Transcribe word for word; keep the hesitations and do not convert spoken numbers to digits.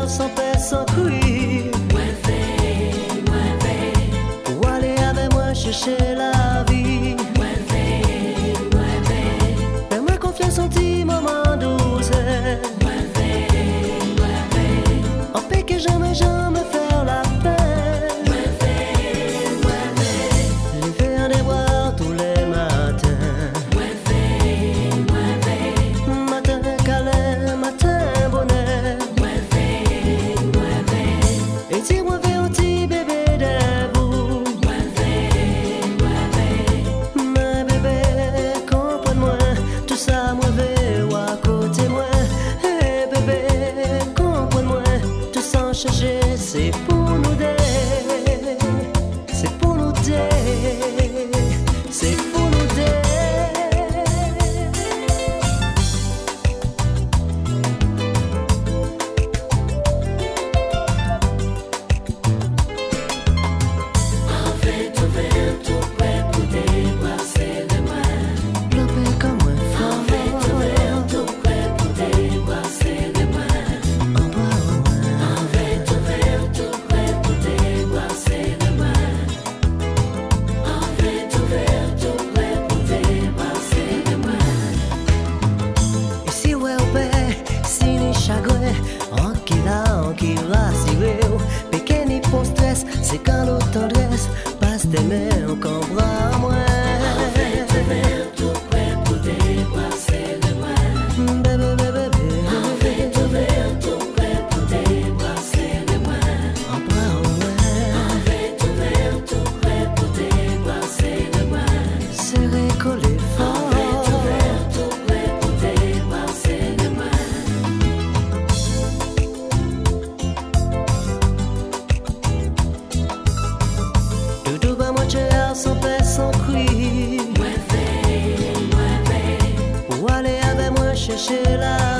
cœur sans paix, sans cri. Moi fait, moi fait, Pour aller avec moi chercher la vie. moi fait, moi fait, Fais-moi confiance en petit moment douce. moi fait, moi fait, En paix que jamais, jamais faire la paix. moi fait, moi fait, Les faire des boire tous les matins. moi fait, moi fait, Matin câlin, matin bonheur. moi fait, moi fait, Et dis-moi vers un petit bébé debout. moi fait, moi fait, Ma bébé, comprends-moi. Tout ça, moi, vais à côté moi. Hey bébé, comprends-moi. Tout sans changer, c'est pour nous deux. C'est pour nous deux. C'est pour nous deux. en fait, tout vert, tout prêt pour déboire, de moi. Plopé comme un En fait, tout vert, fort. tout prêt pour déboire, de moi. En bas, en bas. En fait, tout vert, tout prêt pour déboire, de moi. En fait, tout vert, tout prêt pour déboire, de moi. Et si ouais au père, si ni chagrin, en qui là, en qui rassuré, pékin ni pour stress, c'est quand l'autre tendresse passe tes mains au bras moi. En fait, tout vert, tout prêt pour déboire, de moi. Bébé, bébé, bébé, En fait, tout vert, tout prêt pour déboire, de moi. en bras au En moins, fait, tout vert, tout prêt pour déboire, de moi. serré collé En fait, tout fort. vert, tout prêt pour déboire, de moi. Doudou ba moi chér, sans paix, sans cri. Moi fait, moi fait, Pour aller avec moi chercher la